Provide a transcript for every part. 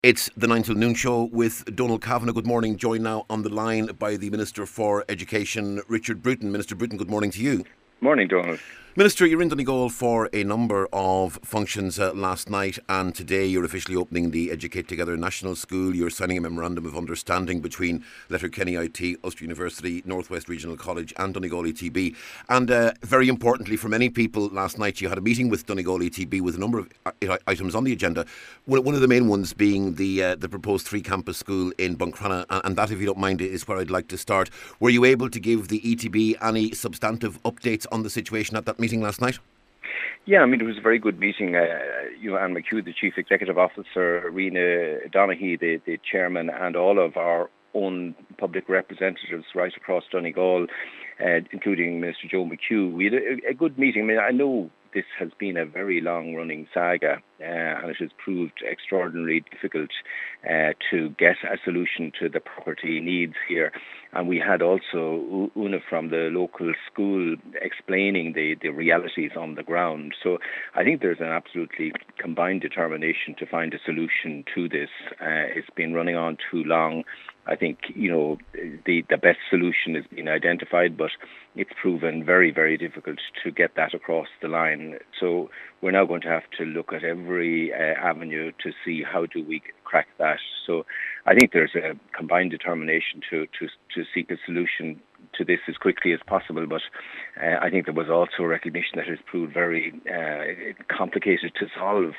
It's the 9 till noon show with Donald Kavanagh. Good morning. Joined now on the line by the Minister for Education, Richard Bruton. Minister Bruton, good morning to you. Morning, Donald. Minister, you're in Donegal for a number of functions last night, and today you're officially opening the Educate Together National School. You're signing a memorandum of understanding between Letterkenny IT, Ulster University, Northwest Regional College and Donegal ETB. And very importantly for many people, last night you had a meeting with Donegal ETB with a number of items on the agenda. One of the main ones being the proposed three-campus school in Buncrana, and that, if you don't mind, is where I'd like to start. Were you able to give the ETB any substantive updates on the situation at that meeting last night? Yeah, it was a very good meeting. Anne McHugh, the Chief Executive Officer, Rena Donaghy, the Chairman, and all of our own public representatives right across Donegal, including Minister Joe McHugh. We had a good meeting. I know this has been a very long-running saga, and it has proved extraordinarily difficult to get a solution to the property needs here. And we had also Una from the local school explaining the realities on the ground. So I think there's an absolutely combined determination to find a solution to this. It's been running on too long. I think, the best solution has been identified, but it's proven very, very difficult to get that across the line. So we're now going to have to look at every avenue to see how do we crack that. So I think there's a combined determination to seek a solution to this as quickly as possible, but I think there was also recognition that it's proved very complicated to solve.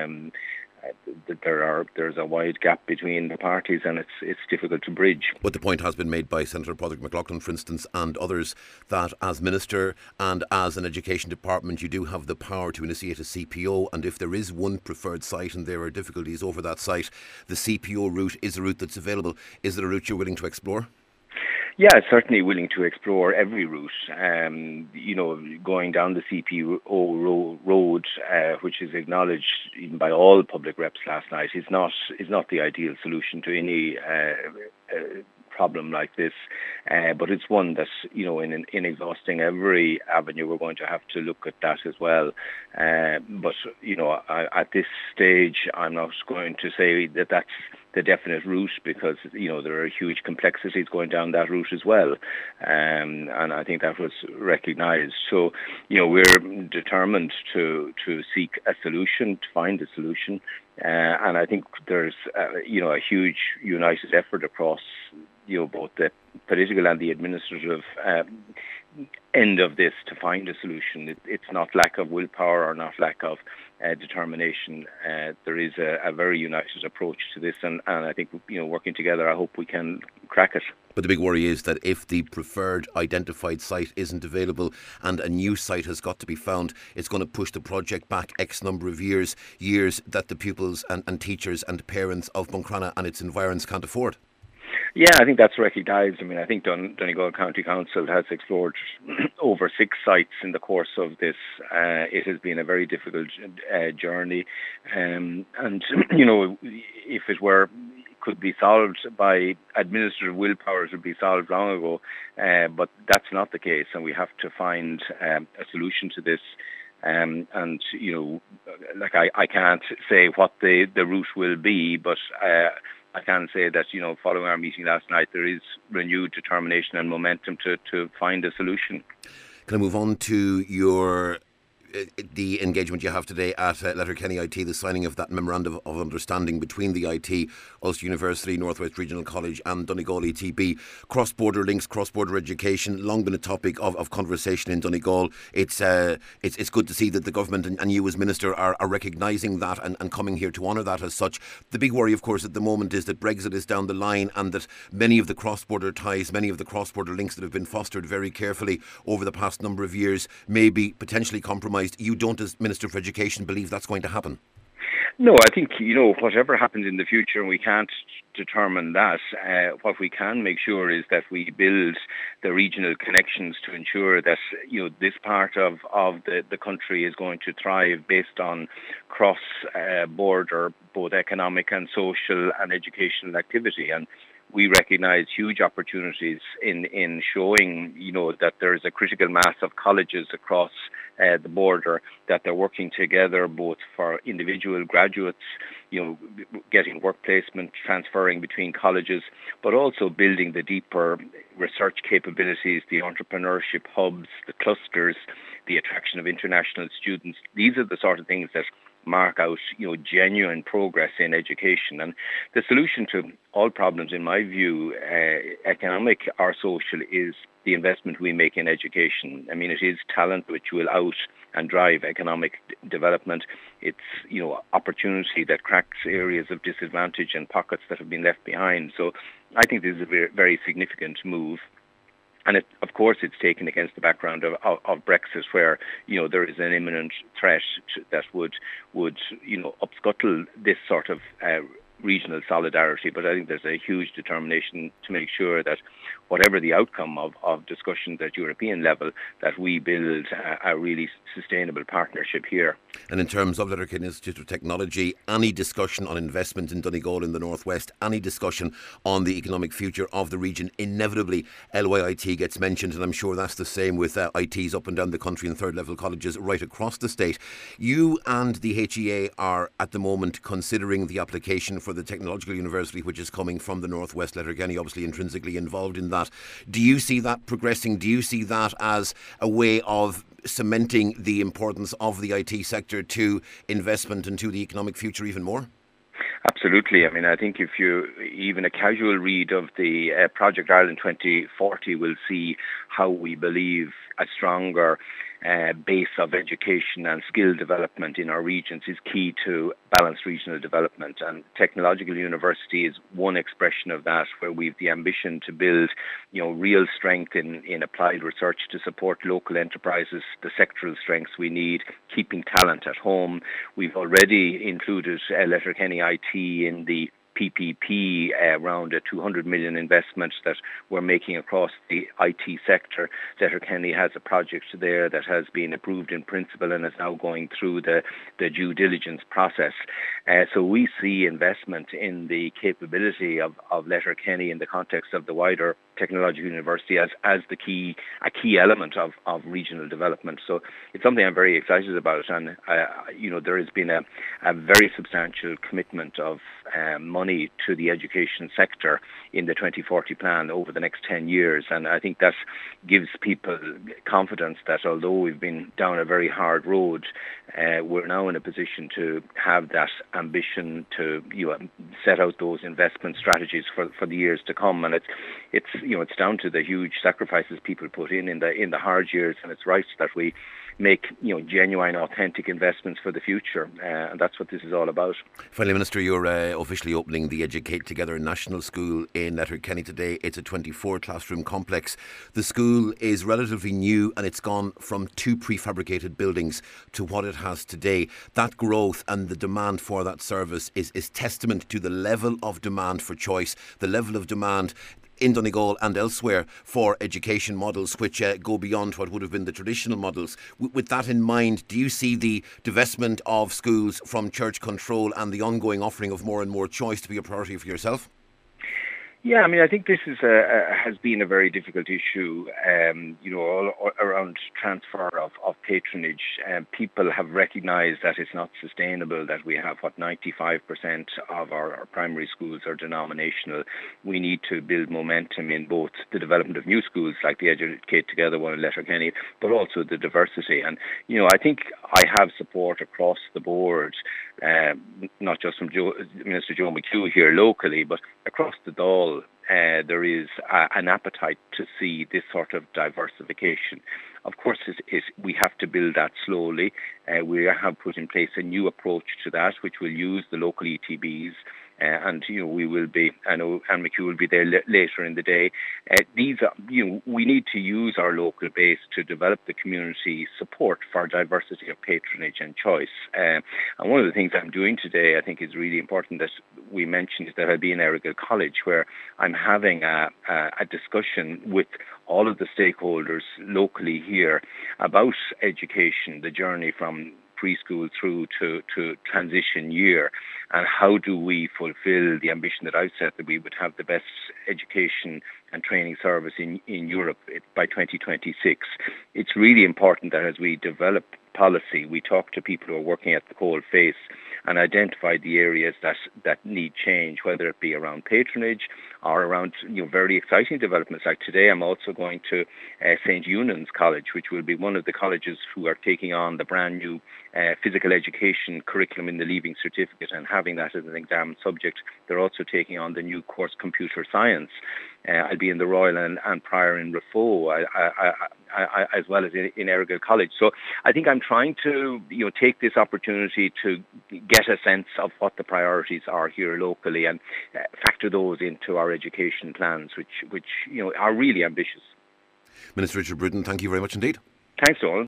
There's a wide gap between the parties, and it's difficult to bridge. But the point has been made by Senator Padraig McLaughlin, for instance, and others, that as Minister and as an education department, you do have the power to initiate a CPO, and if there is one preferred site and there are difficulties over that site, the CPO route is a route that's available. Is it a route you're willing to explore? Yeah, certainly willing to explore every route. Going down the CPO road, which is acknowledged even by all public reps last night, is not the ideal solution to any problem like this. But it's one that, in exhausting every avenue, we're going to have to look at that as well. But at this stage, I'm not going to say that that's the definite route, because there are huge complexities going down that route as well, and I think that was recognised. So we're determined to seek a solution, to find a solution, and I think there's a huge united effort across both the political and the administrative end of this to find a solution. It's not lack of willpower or not lack of determination. There is a very united approach to this, and I think working together, I hope we can crack it. But the big worry is that if the preferred identified site isn't available and a new site has got to be found, it's going to push the project back X number of years that the pupils and teachers and parents of Buncrana and its environs can't afford. Yeah, I think that's recognised. I think Donegal County Council has explored over 6 sites in the course of this. It has been a very difficult journey, and if it could be solved by administrative willpower, it would be solved long ago. But that's not the case, and we have to find a solution to this. I can't say what the route will be, but I can say that, following our meeting last night, there is renewed determination and momentum to find a solution. Can I move on to the engagement you have today at Letterkenny IT, the signing of that memorandum of understanding between the IT, Ulster University, Northwest Regional College and Donegal ETB. Cross-border links, cross-border education, long been a topic of conversation in Donegal. It's good to see that the government and you as Minister are recognising that and coming here to honour that as such. The big worry, of course, at the moment is that Brexit is down the line and that many of the cross-border ties, many of the cross-border links that have been fostered very carefully over the past number of years may be potentially compromised. You don't, as Minister for Education, believe that's going to happen? No, I think, whatever happens in the future, and we can't determine that, what we can make sure is that we build the regional connections to ensure that, this part of the country is going to thrive based on cross-border, both economic and social and educational activity. And we recognise huge opportunities in showing, that there is a critical mass of colleges across the border, that they're working together both for individual graduates, getting work placement, transferring between colleges, but also building the deeper research capabilities, the entrepreneurship hubs, the clusters, the attraction of international students. These are the sort of things that mark out, genuine progress in education. And the solution to all problems, in my view, economic or social, is the investment we make in education. I mean, it is talent which will out and drive economic development. It's, opportunity that cracks areas of disadvantage and pockets that have been left behind. So I think this is a very, very significant move. And of course, it's taken against the background of Brexit, where there is an imminent threat that would upscuttle this sort of regional solidarity. But I think there's a huge determination to make sure that whatever the outcome of discussions at European level, that we build a really sustainable partnership here. And in terms of Letterkenny Institute of Technology, any discussion on investment in Donegal in the northwest, any discussion on the economic future of the region, inevitably LYIT gets mentioned, and I'm sure that's the same with ITs up and down the country and third level colleges right across the state. You and the HEA are at the moment considering the application for the Technological University, which is coming from the northwest. Letterkenny obviously intrinsically involved in that. Do you see that progressing? Do you see that as a way of cementing the importance of the IT sector to investment and to the economic future even more? Absolutely. I mean, I think if even a casual read of the Project Ireland 2040 will see how we believe a stronger base of education and skill development in our regions is key to balanced regional development. And Technological University is one expression of that, where we've the ambition to build, real strength in applied research to support local enterprises, the sectoral strengths we need, keeping talent at home. We've already included Letterkenny IT in the PPP, around a 200 million investment that we're making across the IT sector. Letterkenny has a project there that has been approved in principle and is now going through the due diligence process. So we see investment in the capability of Letterkenny in the context of the wider Technological University as a key element of regional development. So it's something I'm very excited about, and there has been a very substantial commitment of money to the education sector in the 2040 plan over the next 10 years, and I think that gives people confidence that although we've been down a very hard road, we're now in a position to have that ambition to set out those investment strategies for the years to come. And it's down to the huge sacrifices people put in the hard years, and it's right that we make genuine, authentic investments for the future, and that's what this is all about. Finally, Minister, you're officially opening the Educate Together National School in Letterkenny today. It's a 24 classroom complex. The school is relatively new, and it's gone from 2 prefabricated buildings to what it has today. That growth and the demand for that service is testament to the level of demand for choice, the level of demand in Donegal and elsewhere for education models which go beyond what would have been the traditional models. With that in mind, do you see the divestment of schools from church control and the ongoing offering of more and more choice to be a priority for yourself? Yeah, I mean, I think this has been a very difficult issue, all around transfer of patronage. People have recognised that it's not sustainable that we have, 95% of our primary schools are denominational. We need to build momentum in both the development of new schools like the Educate Together one in Letterkenny, but also the diversity. And, I think I have support across the board, not just from Minister Joe McHugh here locally, but across the Dáil. There is an appetite to see this sort of diversification. Of course, we have to build that slowly. We have put in place a new approach to that, which will use the local ETBs. And we will be. I know Anne McHugh will be there later in the day. These are, we need to use our local base to develop the community support for diversity of patronage and choice. And one of the things I'm doing today, I think, is really important that we mentioned, is that I'll be in Errigal College, where I'm having a discussion with all of the stakeholders locally here about education, the journey from preschool through to transition year, and how do we fulfill the ambition that I've set that we would have the best education and training service in Europe by 2026. It's really important that as we develop policy, we talk to people who are working at the coal face and identify the areas that need change, whether it be around patronage or around very exciting developments. Like today, I'm also going to St. Eunan's College, which will be one of the colleges who are taking on the brand new physical education curriculum in the Leaving Certificate and having that as an exam subject. They're also taking on the new course Computer Science. I'll be in the Royal and Prior in Rafo, as well as in Errigal College. So I think I'm trying to take this opportunity to get a sense of what the priorities are here locally and factor those into our education plans, which are really ambitious. Minister Richard Bruton, thank you very much indeed. Thanks, Donald.